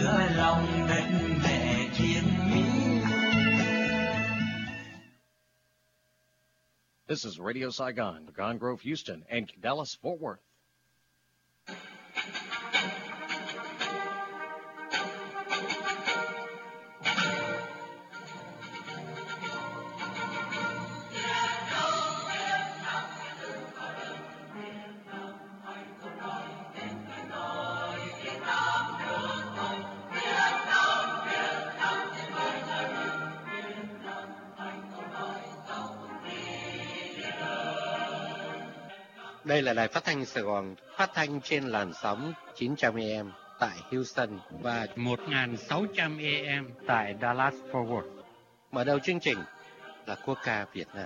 giữa lòng đất mẹ chiến mỹ. This is Radio Saigon, Gone Grove, Houston, and Dallas, Fort Worth. Đây là đài phát thanh Sài Gòn, phát thanh trên làn sóng 900 AM tại Houston và 1600 AM tại Dallas Fort Worth. Mở đầu chương trình là quốc ca Việt Nam.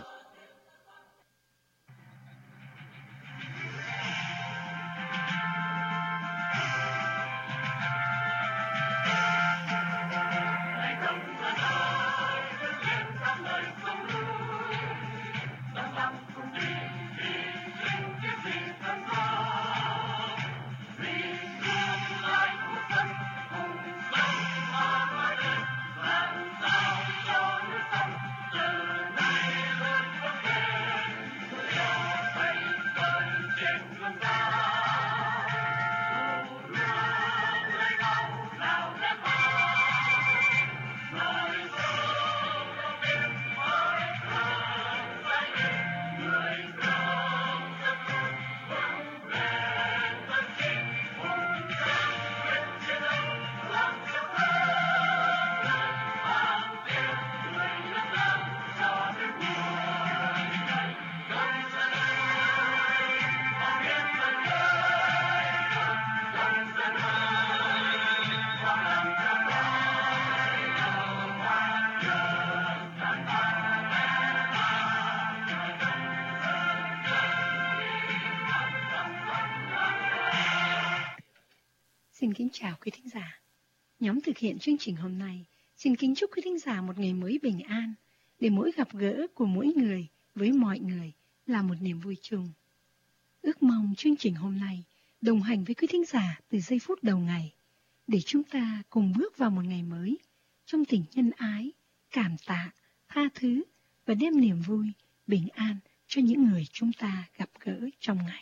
Xin kính chào quý thính giả. Nhóm thực hiện chương trình hôm nay xin kính chúc quý thính giả một ngày mới bình an, để mỗi gặp gỡ của mỗi người với mọi người là một niềm vui chung. Ước mong chương trình hôm nay đồng hành với quý thính giả từ giây phút đầu ngày, để chúng ta cùng bước vào một ngày mới trong tình nhân ái, cảm tạ, tha thứ và đem niềm vui, bình an cho những người chúng ta gặp gỡ trong ngày.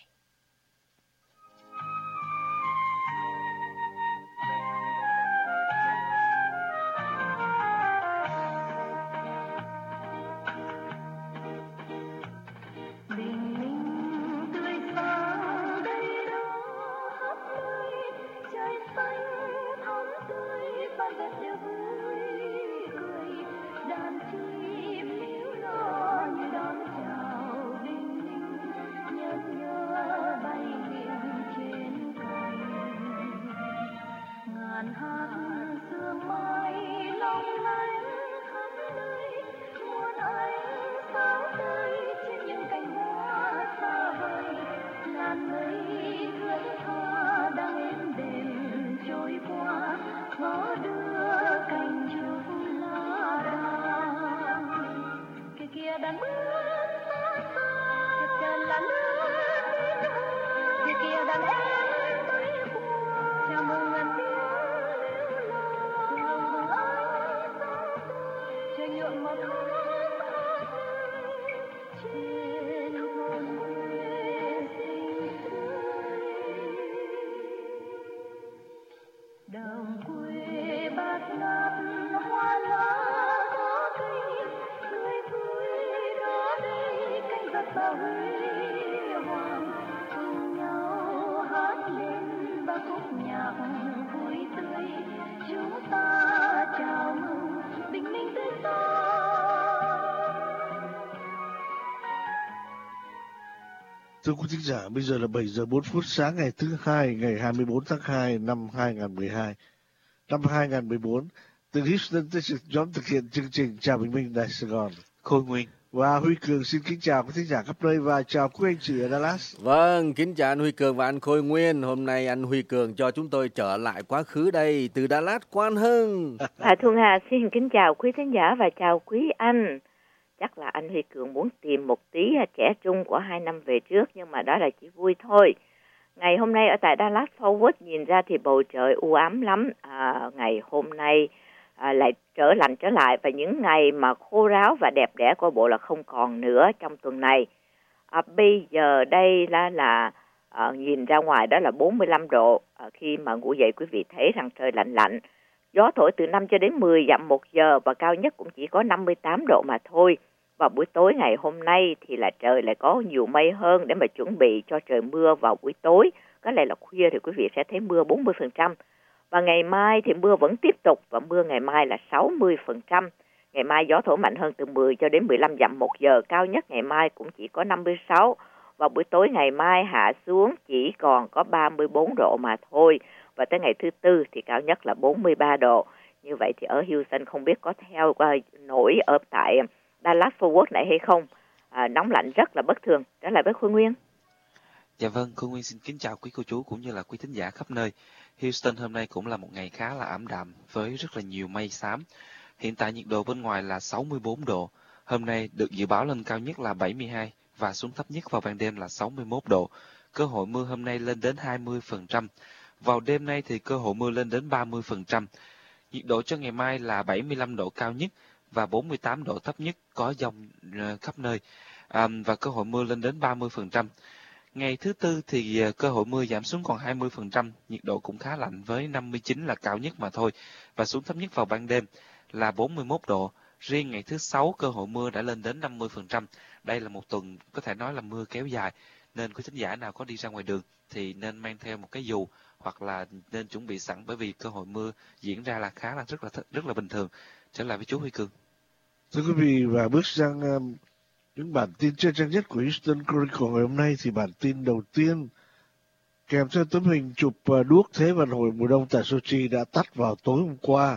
Thưa quý thính giả, bây giờ là 7 giờ 4 phút sáng ngày thứ Hai, ngày 24 tháng 2 năm 2012. Năm 2014, từ Houston tới nhóm thực hiện chương trình Chào Bình Minh Đài Sài Gòn, Khôi Nguyên và Huy Cường xin kính chào quý thính giả khắp nơi và chào quý anh chị ở Dallas. Vâng, kính chào anh Huy Cường và anh Khôi Nguyên. Hôm nay anh Huy Cường cho chúng tôi trở lại quá khứ đây từ Dallas, Quan Hưng. Thuận Hà xin kính chào quý thính giả và chào quý anh. Chắc là anh Huy Cường muốn tìm một tí trẻ trung của 2 năm về trước, nhưng mà đó là chỉ vui thôi. Ngày hôm nay ở tại Dallas Fort Worth nhìn ra thì bầu trời u ám lắm. Ngày hôm nay lại lạnh trở lại, và những ngày mà khô ráo và đẹp đẽ coi bộ là không còn nữa trong tuần này. Bây giờ đây là nhìn ra ngoài đó là 45 độ. Khi mà ngủ dậy quý vị thấy rằng trời lạnh lạnh. Gió thổi từ 5 cho đến 10 dặm một giờ và cao nhất cũng chỉ có 58 độ mà thôi. Vào buổi tối ngày hôm nay thì là trời lại có nhiều mây hơn để mà chuẩn bị cho trời mưa vào buổi tối. Có lẽ là khuya thì quý vị sẽ thấy mưa 40%. Và ngày mai thì mưa vẫn tiếp tục, và mưa ngày mai là 60%. Ngày mai gió thổi mạnh hơn từ 10 cho đến 15 dặm một giờ, cao nhất ngày mai cũng chỉ có 56. Và buổi tối ngày mai hạ xuống chỉ còn có 34 độ mà thôi. Và tới ngày thứ Tư thì cao nhất là 43 độ. Như vậy thì ở Houston không biết có theo nổi ở tại Dallas Fort Worth này hay không. Nóng lạnh rất là bất thường. Trở lại với Khôi Nguyên. Dạ vâng, Khôi Nguyên xin kính chào quý cô chú cũng như là quý thính giả khắp nơi. Houston hôm nay cũng là một ngày khá là ảm đạm với rất là nhiều mây xám. Hiện tại nhiệt độ bên ngoài là 64 độ. Hôm nay được dự báo lên cao nhất là 72 và xuống thấp nhất vào ban đêm là 61 độ. Cơ hội mưa hôm nay lên đến 20%. Vào đêm nay thì cơ hội mưa lên đến 30%. Nhiệt độ cho ngày mai là 75 độ cao nhất và 48 độ thấp nhất, có dông khắp nơi. Và cơ hội mưa lên đến 30%. Ngày thứ Tư thì cơ hội mưa giảm xuống còn 20%, nhiệt độ cũng khá lạnh với 59 là cao nhất mà thôi, và xuống thấp nhất vào ban đêm là 41 độ. Riêng ngày thứ Sáu cơ hội mưa đã lên đến 50%. Đây là một tuần có thể nói là mưa kéo dài, nên quý thính giả nào có đi ra ngoài đường thì nên mang theo một cái dù hoặc là nên chuẩn bị sẵn, bởi vì cơ hội mưa diễn ra là rất là bình thường. Trở lại với chú Huy Cường. Thưa quý vị, và bước sang những bản tin trên trang nhất của Houston Chronicle ngày hôm nay, thì bản tin đầu tiên kèm theo tấm hình chụp đuốc Thế vận hội mùa đông tại Sochi đã tắt vào tối hôm qua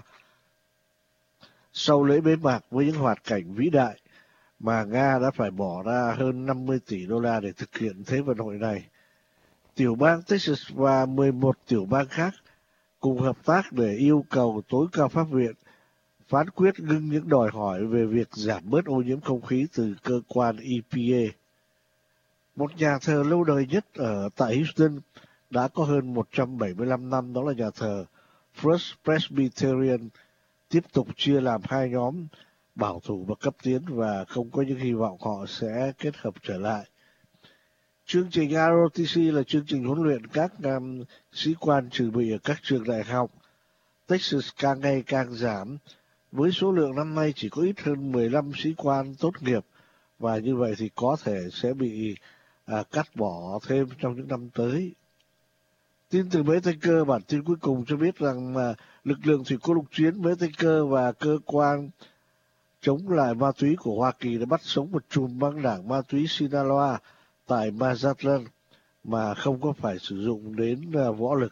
sau lễ bế mạc với những hoạt cảnh vĩ đại mà Nga đã phải bỏ ra hơn 50 tỷ đô la để thực hiện Thế vận hội này. Tiểu bang Texas và 11 tiểu bang khác cùng hợp tác để yêu cầu tối cao pháp viện phán quyết ngưng những đòi hỏi về việc giảm bớt ô nhiễm không khí từ cơ quan EPA. Một nhà thờ lâu đời nhất ở tại Houston đã có hơn 175 năm, đó là nhà thờ First Presbyterian, tiếp tục chia làm hai nhóm bảo thủ và cấp tiến, và không có những hy vọng họ sẽ kết hợp trở lại. Chương trình ROTC là chương trình huấn luyện các sĩ quan chuẩn bị ở các trường đại học. Texas càng ngày càng giảm, với số lượng năm nay chỉ có ít hơn 15 sĩ quan tốt nghiệp, và như vậy thì có thể sẽ bị cắt bỏ thêm trong những năm tới. Tin từ Mỹ Tây Cơ, bản tin cuối cùng cho biết rằng lực lượng thủy quân lục chiến Mỹ Tây Cơ và cơ quan chống lại ma túy của Hoa Kỳ đã bắt sống một trùm băng đảng ma túy Sinaloa tại Mazatlan mà không có phải sử dụng đến võ lực.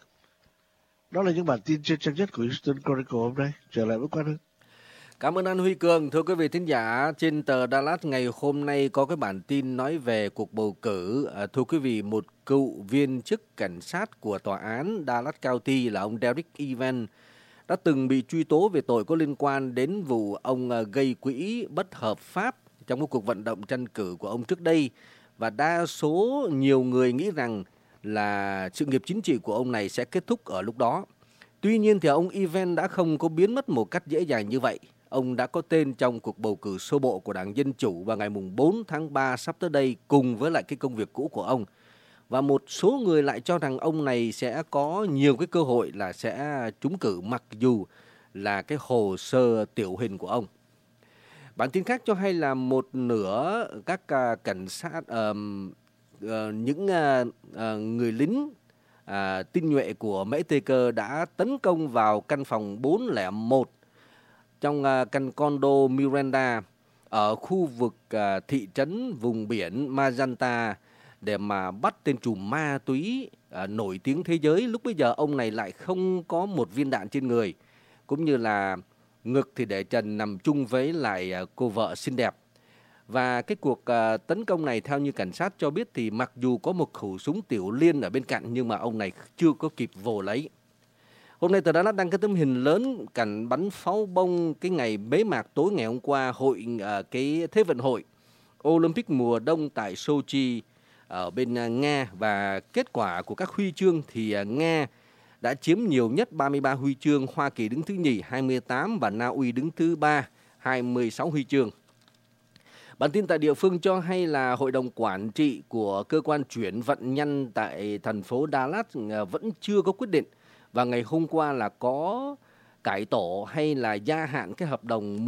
Đó là những bản tin trên trang nhất của Houston Chronicle hôm nay. Trở lại với Quang Hưng. Cảm ơn anh Huy Cường. Thưa quý vị thính giả, trên tờ Dallas ngày hôm nay có cái bản tin nói về cuộc bầu cử. Thưa quý vị, một cựu viên chức cảnh sát của tòa án Dallas County là ông Derek Evans đã từng bị truy tố về tội có liên quan đến vụ ông gây quỹ bất hợp pháp trong một cuộc vận động tranh cử của ông trước đây. Và đa số nhiều người nghĩ rằng là sự nghiệp chính trị của ông này sẽ kết thúc ở lúc đó. Tuy nhiên thì ông Evans đã không có biến mất một cách dễ dàng như vậy. Ông đã có tên trong cuộc bầu cử sơ bộ của Đảng Dân Chủ vào ngày 4 tháng 3 sắp tới đây cùng với lại cái công việc cũ của ông. Và một số người lại cho rằng ông này sẽ có nhiều cái cơ hội là sẽ trúng cử mặc dù là cái hồ sơ tiểu hình của ông. Bản tin khác cho hay là một nửa các cảnh sát, những người lính tinh nhuệ của Mỹ Tây Cơ đã tấn công vào căn phòng 401 trong căn condo Miranda ở khu vực thị trấn vùng biển Magenta để mà bắt tên trùm ma túy nổi tiếng thế giới. Lúc bây giờ ông này lại không có một viên đạn trên người, cũng như là ngực thì để trần nằm chung với lại cô vợ xinh đẹp. Và cái cuộc tấn công này theo như cảnh sát cho biết thì mặc dù có một khẩu súng tiểu liên ở bên cạnh nhưng mà ông này chưa có kịp vồ lấy. Hôm nay tờ Đà Lạt đăng cái tấm hình lớn cảnh bắn pháo bông cái ngày bế mạc tối ngày hôm qua cái Thế vận hội Olympic mùa đông tại Sochi ở bên Nga, và kết quả của các huy chương thì Nga đã chiếm nhiều nhất 33 huy chương, Hoa Kỳ đứng thứ nhì 28 và Na Uy đứng thứ ba 26 huy chương. Bản tin tại địa phương cho hay là Hội đồng Quản trị của cơ quan chuyển vận nhanh tại thành phố Dallas vẫn chưa có quyết định, và ngày hôm qua là có cải tổ hay là gia hạn cái hợp đồng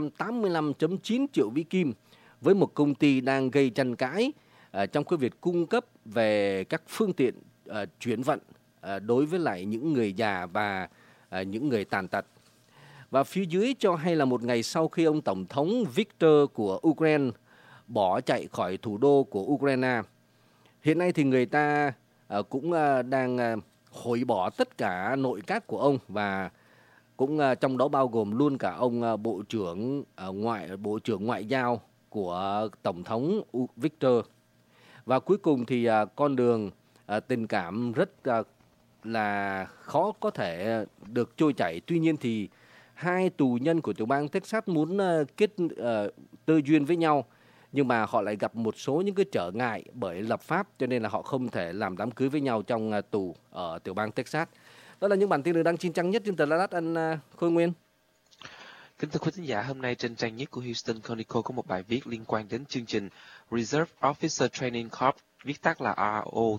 185.9 triệu Mỹ Kim với một công ty đang gây tranh cãi trong cái việc cung cấp về các phương tiện chuyển vận đối với lại những người già và những người tàn tật. Và phía dưới cho hay là một ngày sau khi ông Tổng thống Viktor của Ukraine bỏ chạy khỏi thủ đô của Ukraine, hiện nay thì người ta cũng đang hủy bỏ tất cả nội các của ông, và cũng trong đó bao gồm luôn cả ông Bộ trưởng Ngoại giao của Tổng thống Viktor. Và cuối cùng thì con đường tình cảm rất là khó có thể được trôi chảy. Tuy nhiên thì hai tù nhân của tiểu bang Texas muốn tơ duyên với nhau, nhưng mà họ lại gặp một số những cái trở ngại bởi lập pháp, cho nên là họ không thể làm đám cưới với nhau trong tù ở tiểu bang Texas. Đó là những bản tin được đăng trên trang nhất trên tờ Dallas, anh Khôi Nguyên. Kính thưa quý thính giả, hôm nay trên trang nhất của Houston Chronicle có một bài viết liên quan đến chương trình Reserve Officer Training Corps, viết tắt là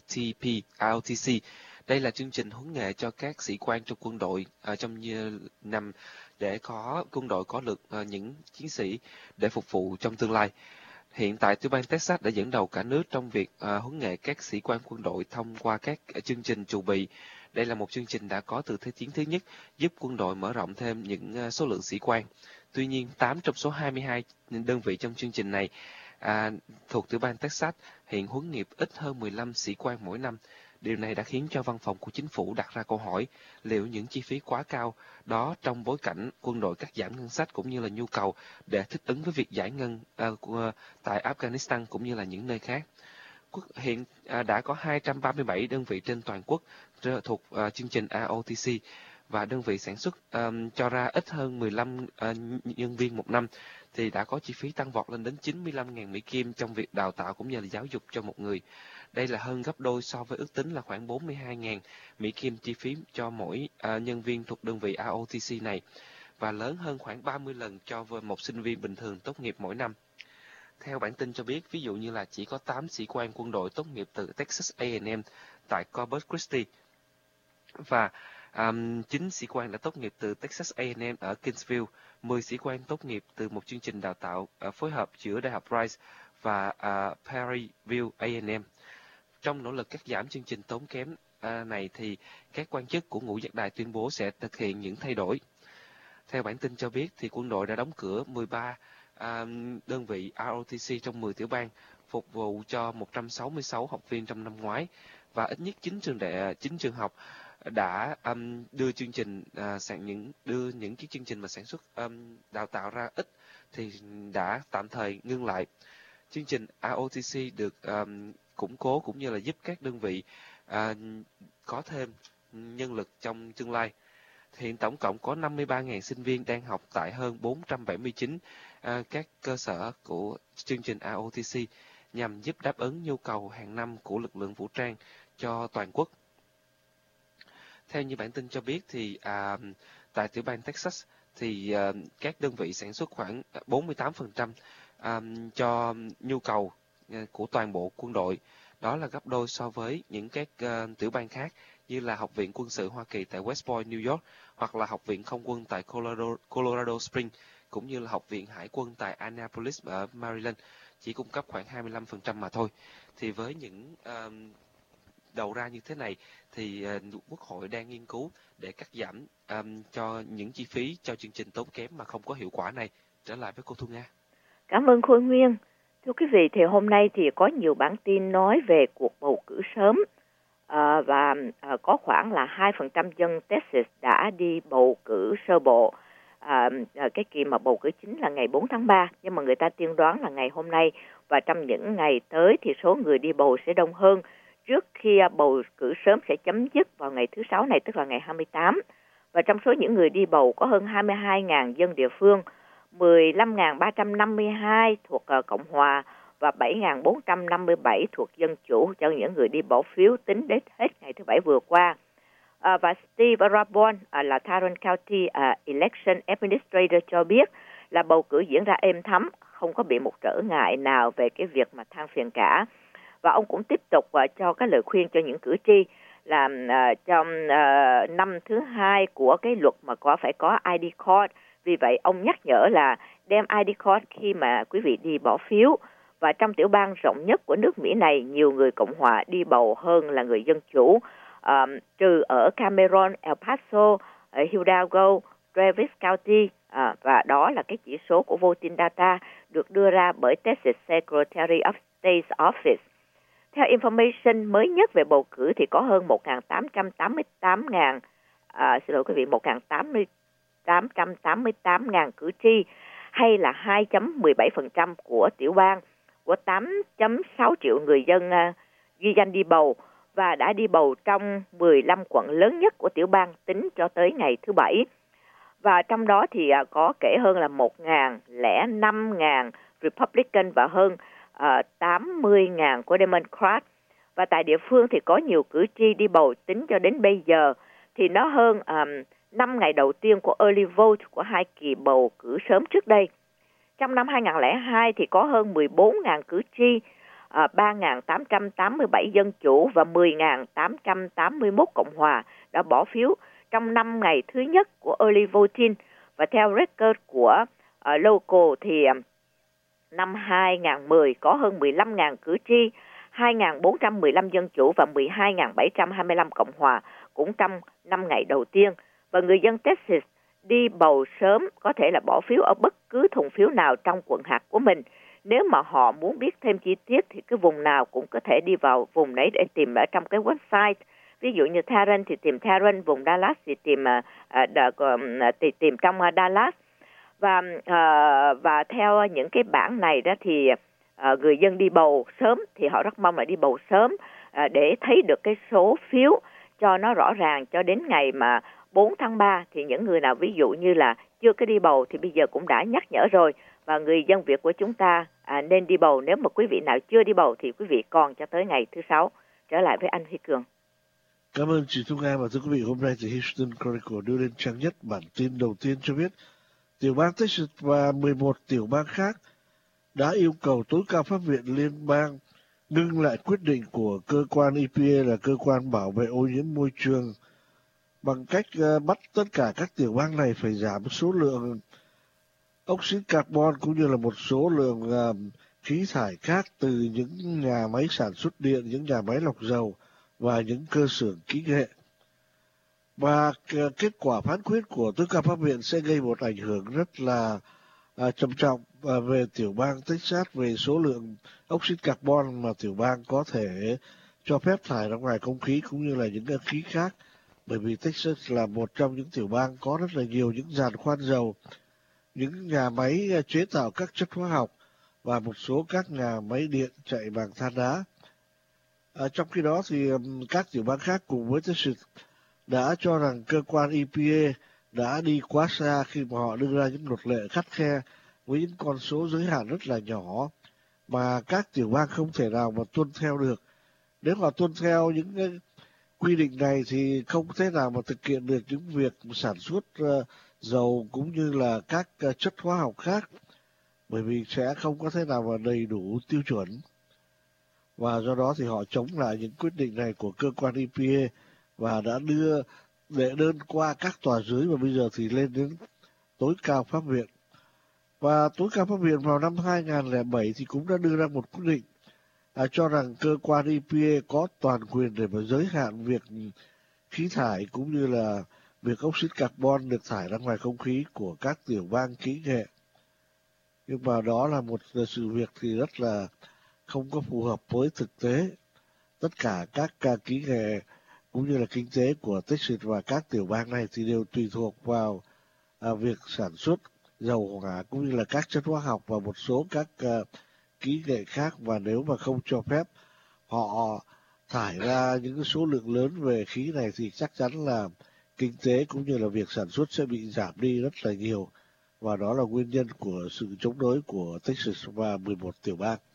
ROTC. Đây là chương trình huấn nghệ cho các sĩ quan trong quân đội trong năm để có quân đội có được những chiến sĩ để phục vụ trong tương lai. Hiện tại, tiểu bang Texas đã dẫn đầu cả nước trong việc huấn nghệ các sĩ quan quân đội thông qua các chương trình chuẩn bị. Đây là một chương trình đã có từ Thế chiến thứ nhất, giúp quân đội mở rộng thêm những số lượng sĩ quan. Tuy nhiên, 8 trong số 22 đơn vị trong chương trình này thuộc tiểu bang Texas hiện huấn nghiệp ít hơn 15 sĩ quan mỗi năm. Điều này đã khiến cho văn phòng của chính phủ đặt ra câu hỏi liệu những chi phí quá cao đó trong bối cảnh quân đội cắt giảm ngân sách cũng như là nhu cầu để thích ứng với việc giải ngân tại Afghanistan cũng như là những nơi khác. Hiện đã có 237 đơn vị trên toàn quốc thuộc chương trình ROTC, và đơn vị sản xuất cho ra ít hơn 15 nhân viên một năm thì đã có chi phí tăng vọt lên đến 95.000 Mỹ Kim trong việc đào tạo cũng như là giáo dục cho một người. Đây là hơn gấp đôi so với ước tính là khoảng 42.000 Mỹ Kim chi phí cho mỗi nhân viên thuộc đơn vị ROTC này, và lớn hơn khoảng 30 lần cho một sinh viên bình thường tốt nghiệp mỗi năm. Theo bản tin cho biết, ví dụ như là chỉ có 8 sĩ quan quân đội tốt nghiệp từ Texas A&M tại Corpus Christi, và 9 sĩ quan đã tốt nghiệp từ Texas A&M ở Kingsville, 10 sĩ quan tốt nghiệp từ một chương trình đào tạo phối hợp giữa Đại học Rice và Perryville A&M. Trong nỗ lực cắt giảm chương trình tốn kém này thì các quan chức của ngũ giác đài tuyên bố sẽ thực hiện những thay đổi. Theo bản tin cho biết thì quân đội đã đóng cửa 13 đơn vị ROTC trong 10 tiểu bang, phục vụ cho 166 học viên trong năm ngoái, và ít nhất 9 trường học đã đưa chương trình đưa những cái chương trình mà sản xuất đào tạo ra ít thì đã tạm thời ngưng lại. Chương trình ROTC được củng cố cũng như là giúp các đơn vị có thêm nhân lực trong tương lai. Hiện tổng cộng có 53.000 sinh viên đang học tại hơn 479 các cơ sở của chương trình ROTC nhằm giúp đáp ứng nhu cầu hàng năm của lực lượng vũ trang cho toàn quốc. Theo như bản tin cho biết thì tại tiểu bang Texas thì các đơn vị sản xuất khoảng 48% cho nhu cầu của toàn bộ quân đội. Đó là gấp đôi so với những các tiểu bang khác như là Học viện Quân sự Hoa Kỳ tại West Point, New York, hoặc là Học viện Không quân tại Colorado Springs, cũng như là Học viện Hải quân tại Annapolis ở Maryland, chỉ cung cấp khoảng 25% mà thôi. Thì với những đầu ra như thế này thì Quốc hội đang nghiên cứu để cắt giảm cho những chi phí cho chương trình tốn kém mà không có hiệu quả này. Trở lại với cô Thu Nga. Cảm ơn Khôi Nguyên. Thưa quý vị, thì hôm nay thì có nhiều bản tin nói về cuộc bầu cử sớm và có khoảng là 2% dân Texas đã đi bầu cử sơ bộ. Cái kỳ mà bầu cử chính là ngày 4 tháng 3, nhưng mà người ta tiên đoán là ngày hôm nay, và trong những ngày tới thì số người đi bầu sẽ đông hơn trước khi bầu cử sớm sẽ chấm dứt vào ngày thứ Sáu này, tức là ngày 28. Và trong số những người đi bầu có hơn 22.000 dân địa phương, 15.352 thuộc Cộng hòa và 7.457 thuộc Dân Chủ cho những người đi bỏ phiếu tính đến hết ngày thứ Bảy vừa qua. Và Steve Rabon là Tarrant County Election Administrator cho biết là bầu cử diễn ra êm thấm, không có bị một trở ngại nào về cái việc mà than phiền cả. Và ông cũng tiếp tục cho cái lời khuyên cho những cử tri là trong năm thứ 2 của cái luật mà phải có ID card. Vì vậy ông nhắc nhở là đem ID card khi mà quý vị đi bỏ phiếu. Và trong tiểu bang rộng nhất của nước Mỹ này, nhiều người Cộng hòa đi bầu hơn là người Dân Chủ, trừ ở Cameron, El Paso, Hidalgo, Travis County, và đó là cái chỉ số của Voting Data được đưa ra bởi Texas Secretary of State's Office. Theo information mới nhất về bầu cử thì có hơn 1.888.000 cử tri, hay là 2.17% của tiểu bang, của 8.6 triệu người dân ghi danh đi bầu và đã đi bầu trong 15 quận lớn nhất của tiểu bang tính cho tới ngày thứ Bảy. Và trong đó thì có kể hơn là 1.005.000 Republican và hơn 80.000 của Democrat. Và tại địa phương thì có nhiều cử tri đi bầu tính cho đến bây giờ thì nó hơn 5 ngày đầu tiên của early vote của hai kỳ bầu cử sớm trước đây. Trong năm 2002 thì có hơn 14.000 cử tri, 3.887 dân chủ và 10.881 cộng hòa đã bỏ phiếu trong 5 ngày thứ nhất của early voting. Và theo record của local thì năm 2010 có hơn 15.000 cử tri, 2.415 dân chủ và 12.725 cộng hòa cũng trong 5 ngày đầu tiên. Và người dân Texas đi bầu sớm có thể là bỏ phiếu ở bất cứ thùng phiếu nào trong quận hạt của mình. Nếu mà họ muốn biết thêm chi tiết thì cái vùng nào cũng có thể đi vào vùng đấy để tìm ở trong cái website. Ví dụ như Tarrant thì tìm Tarrant, vùng Dallas thì tìm trong Dallas. Và theo những cái bảng này đó thì người dân đi bầu sớm thì họ rất mong là đi bầu sớm để thấy được cái số phiếu cho nó rõ ràng cho đến ngày mà 4 tháng 3 thì những người nào ví dụ như là chưa có đi bầu thì bây giờ cũng đã nhắc nhở rồi. Và người dân Việt của chúng ta nên đi bầu. Nếu mà quý vị nào chưa đi bầu thì quý vị còn cho tới ngày thứ Sáu. Trở lại với anh Huy Cường. Cảm ơn chị Thu Nga. Và thưa quý vị, hôm nay thì Houston Chronicle đưa lên trang nhất bản tin đầu tiên cho biết tiểu bang Texas và 11 tiểu bang khác đã yêu cầu tối cao pháp viện liên bang ngưng lại quyết định của cơ quan EPA là cơ quan bảo vệ ô nhiễm môi trường bằng cách bắt tất cả các tiểu bang này phải giảm số lượng oxit carbon cũng như là một số lượng khí thải khác từ những nhà máy sản xuất điện, những nhà máy lọc dầu và những cơ xưởng kỹ nghệ. Và kết quả phán quyết của tối cao pháp viện sẽ gây một ảnh hưởng rất là trầm trọng về tiểu bang Texas về số lượng oxit carbon mà tiểu bang có thể cho phép thải ra ngoài không khí cũng như là những khí khác. Bởi vì Texas là một trong những tiểu bang có rất là nhiều những giàn khoan dầu, những nhà máy chế tạo các chất hóa học và một số các nhà máy điện chạy bằng than đá. Trong khi đó thì các tiểu bang khác cùng với Texas đã cho rằng cơ quan EPA đã đi quá xa khi mà họ đưa ra những luật lệ khắt khe với những con số giới hạn rất là nhỏ mà các tiểu bang không thể nào mà tuân theo được. Nếu họ tuân theo những quy định này thì không thể nào mà thực hiện được những việc sản xuất dầu cũng như là các chất hóa học khác, bởi vì sẽ không có thể nào mà đầy đủ tiêu chuẩn. Và do đó thì họ chống lại những quyết định này của cơ quan EPA và đã đưa đệ đơn qua các tòa dưới và bây giờ thì lên đến tối cao pháp viện. Và tối cao pháp viện vào năm 2007 thì cũng đã đưa ra một quyết định cho rằng cơ quan EPA có toàn quyền để mà giới hạn việc khí thải cũng như là việc oxit carbon được thải ra ngoài không khí của các tiểu bang kỹ nghệ. Nhưng mà đó là một sự việc thì rất là không có phù hợp với thực tế. Tất cả các kỹ nghệ cũng như là kinh tế của Texas và các tiểu bang này thì đều tùy thuộc vào việc sản xuất dầu hỏa cũng như là các chất hóa học và một số các kỹ nghệ khác, và nếu mà không cho phép họ thải ra những số lượng lớn về khí này thì chắc chắn là kinh tế cũng như là việc sản xuất sẽ bị giảm đi rất là nhiều, và đó là nguyên nhân của sự chống đối của Texas và 11 tiểu bang.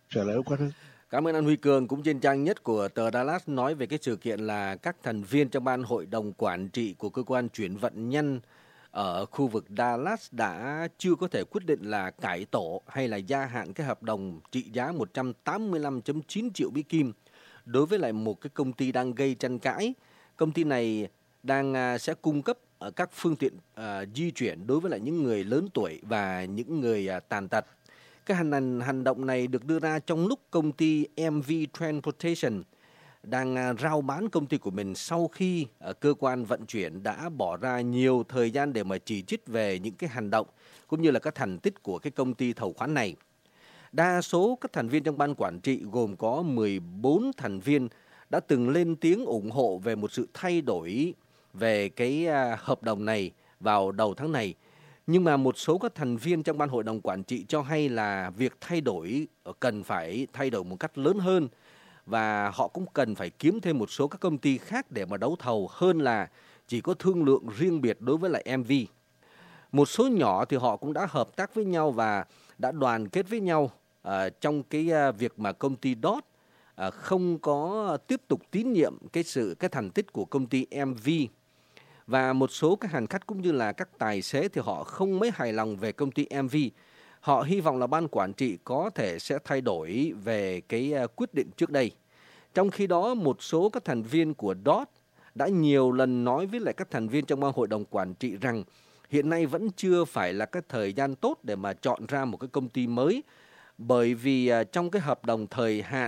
Trở lại ông Quang Hưng. Cảm ơn anh Huy Cường. Cũng trên trang nhất của tờ Dallas nói về cái sự kiện là các thành viên trong ban hội đồng quản trị của cơ quan chuyển vận nhân ở khu vực Dallas đã chưa có thể quyết định là cải tổ hay là gia hạn cái hợp đồng trị giá 185.9 triệu Mỹ Kim đối với lại một cái công ty đang gây tranh cãi. Công ty này sẽ cung cấp các phương tiện di chuyển đối với lại những người lớn tuổi và những người tàn tật. Cái hành động này được đưa ra trong lúc công ty MV Transportation đang rao bán công ty của mình sau khi cơ quan vận chuyển đã bỏ ra nhiều thời gian để mà chỉ trích về những cái hành động cũng như là các thành tích của cái công ty thầu khoán này. Đa số các thành viên trong ban quản trị gồm có 14 thành viên đã từng lên tiếng ủng hộ về một sự thay đổi về cái hợp đồng này vào đầu tháng này. Nhưng mà một số các thành viên trong ban hội đồng quản trị cho hay là việc thay đổi cần phải thay đổi một cách lớn hơn và họ cũng cần phải kiếm thêm một số các công ty khác để mà đấu thầu hơn là chỉ có thương lượng riêng biệt đối với lại MV. Một số nhỏ thì họ cũng đã hợp tác với nhau và đã đoàn kết với nhau trong cái việc mà công ty DOT không có tiếp tục tín nhiệm cái thành tích của công ty MV. Và một số các hành khách cũng như là các tài xế thì họ không mấy hài lòng về công ty MV. Họ hy vọng là ban quản trị có thể sẽ thay đổi về cái quyết định trước đây. Trong khi đó, một số các thành viên của DOT đã nhiều lần nói với lại các thành viên trong ban hội đồng quản trị rằng hiện nay vẫn chưa phải là cái thời gian tốt để mà chọn ra một cái công ty mới, bởi vì trong cái hợp đồng thời hạn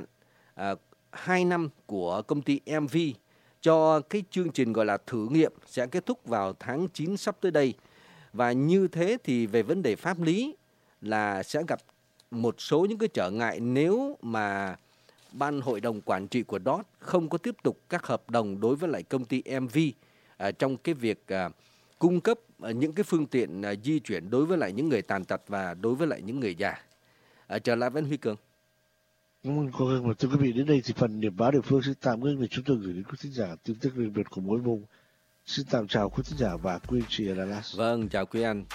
2 năm của công ty MV cho cái chương trình gọi là thử nghiệm sẽ kết thúc vào tháng 9 sắp tới đây. Và như thế thì về vấn đề pháp lý là sẽ gặp một số những cái trở ngại nếu mà ban hội đồng quản trị của DOT không có tiếp tục các hợp đồng đối với lại công ty MV trong cái việc cung cấp những cái phương tiện di chuyển đối với lại những người tàn tật và đối với lại những người già. Trở lại với Huy Cường. Cảm ơn cô Hưng. Và thưa quý vị, đến đây thì phần điểm báo địa phương xin tạm ngưng để chúng tôi gửi đến quý thính giả tin tức riêng biệt của mỗi vùng. Xin tạm chào quý thính giả và quý anh chị ở Dallas. Vâng, chào quý anh.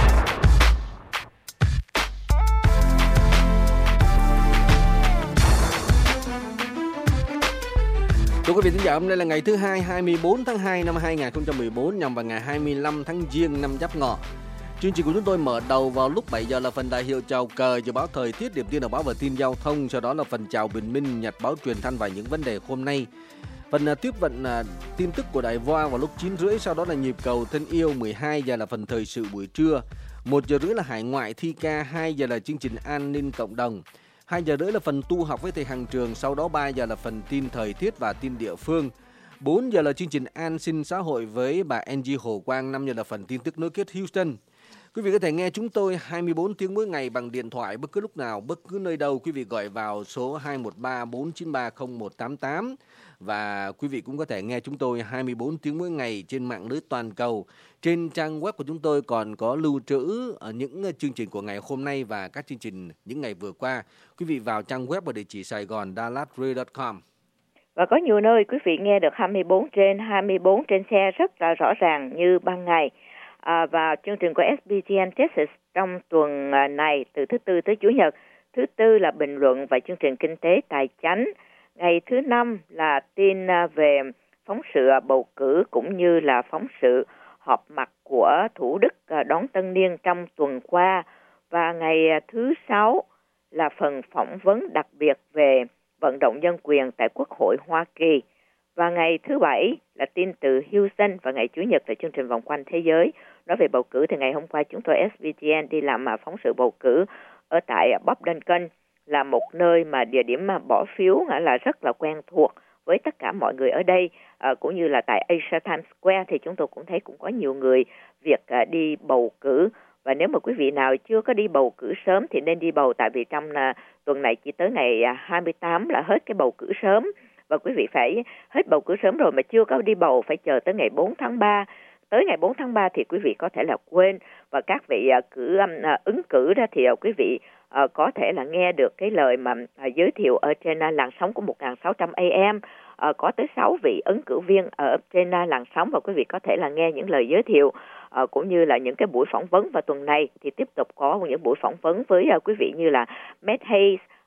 Thưa quý vị thính giả, hôm nay là ngày thứ Hai, 24 tháng 2 năm 2014, nhằm vào ngày 25 tháng Giêng năm Giáp Ngọ. Chương trình của chúng tôi mở đầu vào lúc 7 giờ là phần đại hiệu chào cờ, dự báo thời tiết, điểm tin đầu báo và tin giao thông, sau đó là phần chào bình minh, nhật báo truyền thanh và những vấn đề hôm nay. Phần tiếp vận tin tức của Đài Voa vào lúc 9:30, sau đó là nhịp cầu thân yêu, 12 giờ là phần thời sự buổi trưa, 1:30 là hải ngoại thi ca, 2 giờ là chương trình an ninh cộng đồng, 2:30 là phần tu học với thầy Hằng Trường, sau đó 3 giờ là phần tin thời tiết và tin địa phương. 4 giờ là chương trình an sinh xã hội với bà Angie Hồ Quang, 5 giờ là phần tin tức nối kết Houston. Quý vị có thể nghe chúng tôi 24 tiếng mỗi ngày bằng điện thoại bất cứ lúc nào, bất cứ nơi đâu. Quý vị gọi vào số 213-493-0188 và quý vị cũng có thể nghe chúng tôi 24 tiếng mỗi ngày trên mạng lưới toàn cầu. Trên trang web của chúng tôi còn có lưu trữ những chương trình của ngày hôm nay và các chương trình những ngày vừa qua. Quý vị vào trang web ở địa chỉ Sài Gòn dallasradio.com. Và có nhiều nơi quý vị nghe được 24/24 trên xe rất là rõ ràng như ban ngày. Và chương trình của SBTN Texas trong tuần này từ thứ Tư tới Chủ nhật. Thứ Tư là bình luận và chương trình kinh tế tài chánh. Ngày thứ Năm là tin về phóng sự bầu cử cũng như là phóng sự họp mặt của Thủ Đức đón Tân Niên trong tuần qua. Và ngày thứ Sáu là phần phỏng vấn đặc biệt về vận động nhân quyền tại Quốc hội Hoa Kỳ. Và ngày thứ Bảy là tin từ Houston và ngày Chủ nhật là chương trình vòng quanh thế giới. Nói về bầu cử thì ngày hôm qua chúng tôi SBTN đi làm phóng sự bầu cử ở tại Bob Duncan, là một nơi mà địa điểm mà bỏ phiếu là rất là quen thuộc với tất cả mọi người ở đây, cũng như là tại Asia Times Square thì chúng tôi cũng thấy cũng có nhiều người Việt đi bầu cử. Và nếu mà quý vị nào chưa có đi bầu cử sớm thì nên đi bầu, tại vì trong tuần này chỉ tới ngày 28 là hết cái bầu cử sớm. Và quý vị phải hết bầu cử sớm rồi mà chưa có đi bầu phải chờ tới ngày 4 tháng 3. Tới ngày 4 tháng 3 thì quý vị có thể là quên, và các vị ứng cử ra thì quý vị có thể là nghe được cái lời mà giới thiệu ở trên làn sóng của 1600 AM. Có tới 6 vị ứng cử viên ở trên làn sóng và quý vị có thể là nghe những lời giới thiệu cũng như là những cái buổi phỏng vấn. Và tuần này thì tiếp tục có những buổi phỏng vấn với quý vị như là Matt Hayes,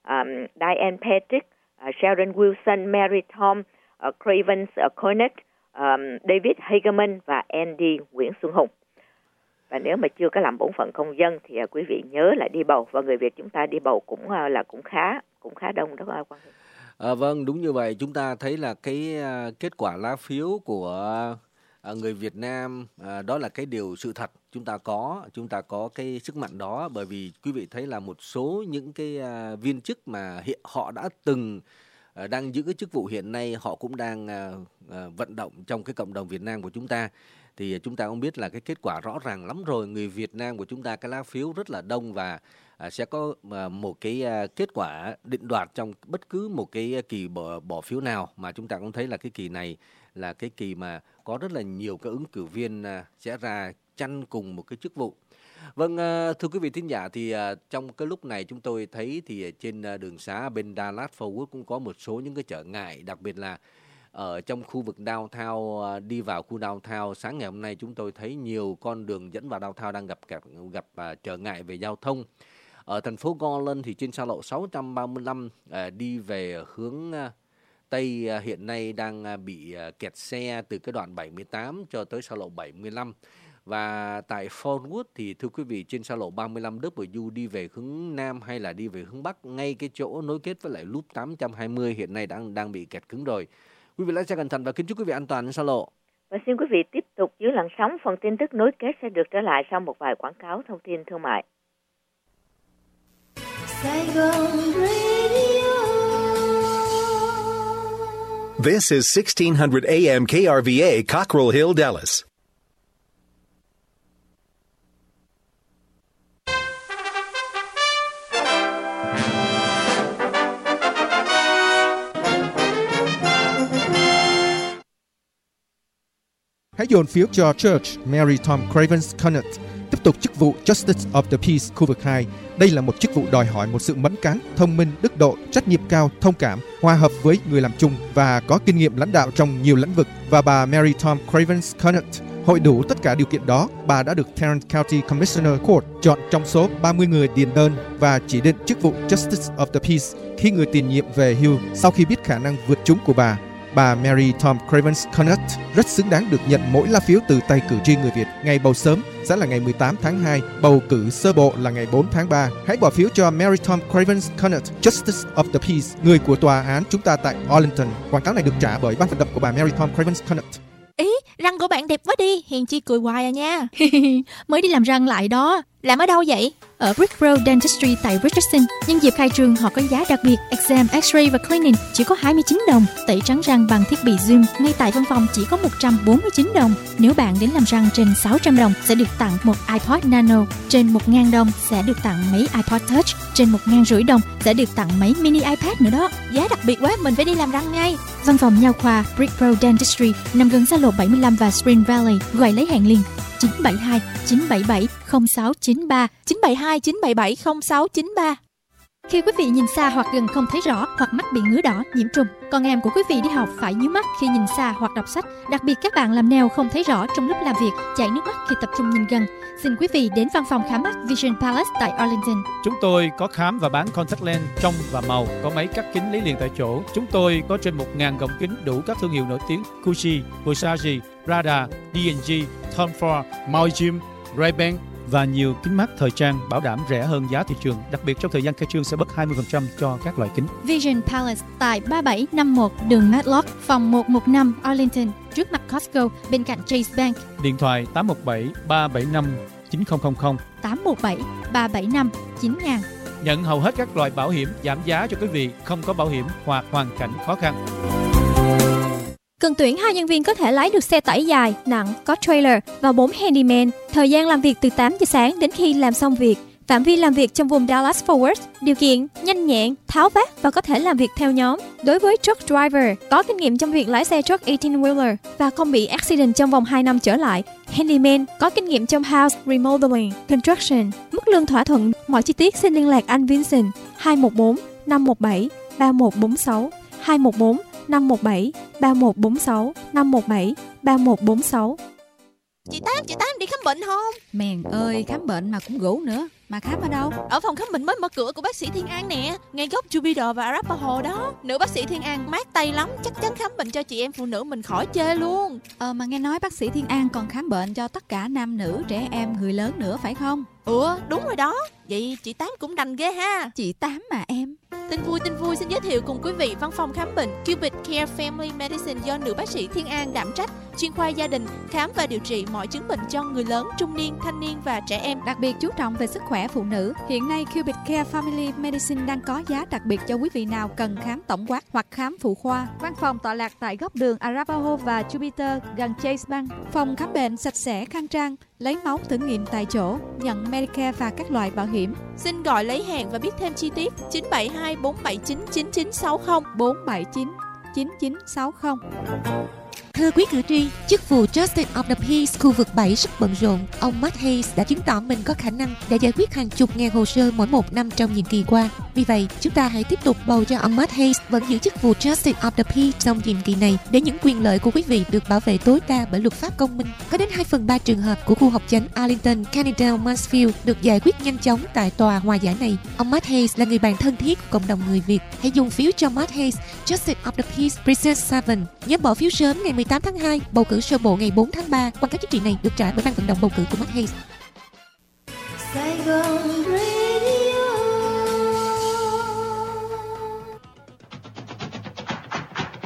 Diane Patrick, Sheldon Wilson, Mary Tom, Craven Cornett, David Hageman và Andy Nguyễn Xuân Hùng. Và nếu mà chưa có làm bổn phận công dân thì quý vị nhớ lại đi bầu, và người Việt chúng ta đi bầu cũng khá đông đó Quang Huy. Vâng, đúng như vậy. Chúng ta thấy là cái kết quả lá phiếu của người Việt Nam, đó là cái điều sự thật. Chúng ta có cái sức mạnh đó, bởi vì quý vị thấy là một số những cái viên chức mà họ đã từng đang giữ cái chức vụ hiện nay, họ cũng đang vận động trong cái cộng đồng Việt Nam của chúng ta. Thì chúng ta cũng biết là cái kết quả rõ ràng lắm rồi. Người Việt Nam của chúng ta cái lá phiếu rất là đông, và sẽ có một cái kết quả định đoạt trong bất cứ một cái kỳ bỏ phiếu nào, mà chúng ta cũng thấy là cái kỳ này là cái kỳ mà có rất là nhiều cái ứng cử viên sẽ ra tranh cùng một cái chức vụ. Vâng, thưa quý vị thính giả, thì trong cái lúc này chúng tôi thấy thì trên đường xá bên Dallas Fort Worth cũng có một số những cái trở ngại, đặc biệt là ở trong khu vực downtown, đi vào khu downtown. Sáng ngày hôm nay chúng tôi thấy nhiều con đường dẫn vào downtown đang gặp trở ngại về giao thông. Ở thành phố Garland thì trên xa lộ 635 đi về hướng Tây hiện nay đang bị kẹt xe từ cái đoạn 78 cho tới xa lộ 75. Và tại Fort Worth thì thưa quý vị, trên xa lộ 35W đi về hướng Nam hay là đi về hướng Bắc, ngay cái chỗ nối kết với lại loop 820 hiện nay đang bị kẹt cứng rồi. Quý vị lái xe cẩn thận và kính chúc quý vị an toàn trên xa lộ. Và xin quý vị tiếp tục giữ làn sóng, phần tin tức nối kết sẽ được trở lại sau một vài quảng cáo thông tin thương mại. This is 1600 AM KRVA, Cockrell Hill, Dallas. Hãy dồn phiếu cho Church Mary Tom Craven Cornett tiếp tục chức vụ Justice of the Peace khu vực 2. Đây là một chức vụ đòi hỏi một sự mẫn cán, thông minh, đức độ, trách nhiệm cao, thông cảm, hòa hợp với người làm chung và có kinh nghiệm lãnh đạo trong nhiều lĩnh vực. Và bà Mary Tom Craven Cornett hội đủ tất cả điều kiện đó. Bà đã được Tarrant County Commissioner Court chọn trong số 30 người điền đơn và chỉ định chức vụ Justice of the Peace khi người tiền nhiệm về hưu sau khi biết khả năng vượt trúng của bà. Bà Mary Tom Craven Cornett rất xứng đáng được nhận mỗi lá phiếu từ tay cử tri người Việt. Ngày bầu sớm sẽ là ngày 18 tháng 2, bầu cử sơ bộ là ngày 4 tháng 3. Hãy bỏ phiếu cho Mary Tom Craven Cornett, Justice of the Peace, người của tòa án chúng ta tại Arlington. Quảng cáo này được trả bởi ban vận động của bà Mary Tom Craven Cornett. Ý, răng của bạn đẹp quá đi, Hiền Chi cười hoài à nha. Mới đi làm răng lại đó. Làm ở đâu vậy? Ở Brick Road Dentistry tại Richardson. Nhân dịp khai trương họ có giá đặc biệt, exam, x-ray và cleaning chỉ có 29 đồng. Tẩy trắng răng bằng thiết bị Zoom ngay tại văn phòng chỉ có 149 đồng. Nếu bạn đến làm răng trên 600 đồng sẽ được tặng một iPod Nano, trên 1.000 đồng sẽ được tặng máy iPod Touch, trên 1.500 đồng sẽ được tặng máy mini iPad nữa đó. Giá đặc biệt quá, mình phải đi làm răng ngay. Văn phòng nha khoa Brick Road Dentistry nằm gần xa lộ 75 và Spring Valley. Gọi lấy hẹn liền 972 977 0693 972 977 0693. Khi quý vị nhìn xa hoặc gần không thấy rõ, hoặc mắt bị ngứa đỏ, nhiễm trùng, con em của quý vị đi học phải nhíu mắt khi nhìn xa hoặc đọc sách, đặc biệt các bạn làm nail không thấy rõ trong lúc làm việc, chảy nước mắt khi tập trung nhìn gần, xin quý vị đến văn phòng khám mắt Vision Palace tại Arlington. Chúng tôi có khám và bán contact lens trong và màu, có máy cắt kính lấy liền tại chỗ. Chúng tôi có trên 1.000 gọng kính đủ các thương hiệu nổi tiếng: Coochie, Versace, Prada, D&G, Tom Ford, Maui, Ray-Ban và nhiều kính mắt thời trang bảo đảm rẻ hơn giá thị trường. Đặc biệt trong thời gian khai trương sẽ bớt 20% cho các loại kính. Vision Palace tại 3751 đường Matlock, phòng 115 Arlington, trước mặt Costco, bên cạnh Chase Bank. Điện thoại 817 375 9000 817 375 9000. Nhận hầu hết các loại bảo hiểm, giảm giá cho quý vị không có bảo hiểm hoặc hoàn cảnh khó khăn. Cần tuyển 2 nhân viên có thể lái được xe tải dài, nặng, có trailer và 4 handyman. Thời gian làm việc từ 8 giờ sáng đến khi làm xong việc. Phạm vi làm việc trong vùng Dallas-Fort Worth. Điều kiện nhanh nhẹn, tháo vát và có thể làm việc theo nhóm. Đối với truck driver, có kinh nghiệm trong việc lái xe truck 18-wheeler và không bị accident trong vòng 2 năm trở lại. Handyman, có kinh nghiệm trong house remodeling, construction. Mức lương thỏa thuận. Mọi chi tiết xin liên lạc anh Vincent 214 517 3146 214 517 3146 517 3146. Chị Tám đi khám bệnh không? Mèn ơi, khám bệnh mà cũng ngủ nữa. Mà khám ở đâu? Ở phòng khám bệnh mới mở cửa của bác sĩ Thiên An nè, ngay góc Jupiter và Arapaho đó. Nữ bác sĩ Thiên An mát tay lắm, chắc chắn khám bệnh cho chị em phụ nữ mình khỏi chê luôn. Mà nghe nói bác sĩ Thiên An còn khám bệnh cho tất cả nam nữ, trẻ em, người lớn nữa phải không? Đúng rồi đó. Vậy chị Tám cũng đành ghê ha. Chị Tám mà em. Tin vui xin giới thiệu cùng quý vị văn phòng khám bệnh Cupid Care Family Medicine do nữ bác sĩ Thiên An đảm trách, chuyên khoa gia đình, khám và điều trị mọi chứng bệnh cho người lớn, trung niên, thanh niên và trẻ em. Đặc biệt chú trọng về sức khỏe phụ nữ. Hiện nay Cupid Care Family Medicine đang có giá đặc biệt cho quý vị nào cần khám tổng quát hoặc khám phụ khoa. Văn phòng tọa lạc tại góc đường Arapaho và Jupiter gần Chase Bank. Phòng khám bệnh sạch sẽ, khang trang, lấy máu thử nghiệm tại chỗ, nhận Medicare và các loại bảo hiểm. Xin gọi lấy hàng và biết thêm chi tiết 972 479 9960 479 9960. Thưa quý cử tri, chức vụ Justice of the Peace khu vực 7 rất bận rộn. Ông Matt Hayes đã chứng tỏ mình có khả năng để giải quyết hàng chục ngàn hồ sơ mỗi một năm trong nhiệm kỳ qua. Vì vậy, chúng ta hãy tiếp tục bầu cho ông Matt Hayes vẫn giữ chức vụ Justice of the Peace trong nhiệm kỳ này để những quyền lợi của quý vị được bảo vệ tối đa bởi luật pháp công minh. Có đến 2/3 trường hợp của khu học chánh Arlington, Kennedale, Mansfield được giải quyết nhanh chóng tại tòa hòa giải này. Ông Matt Hayes là người bạn thân thiết của cộng đồng người Việt. Hãy dùng phiếu cho Matt Hayes, Justice of the Peace Precinct 7. Nhớ bỏ phiếu sớm ngày 18 tháng 2, bầu cử sơ bộ ngày 4 tháng 3. Quảng cáo chính trị này được trả bởi ban vận động bầu cử của Matt Hayes.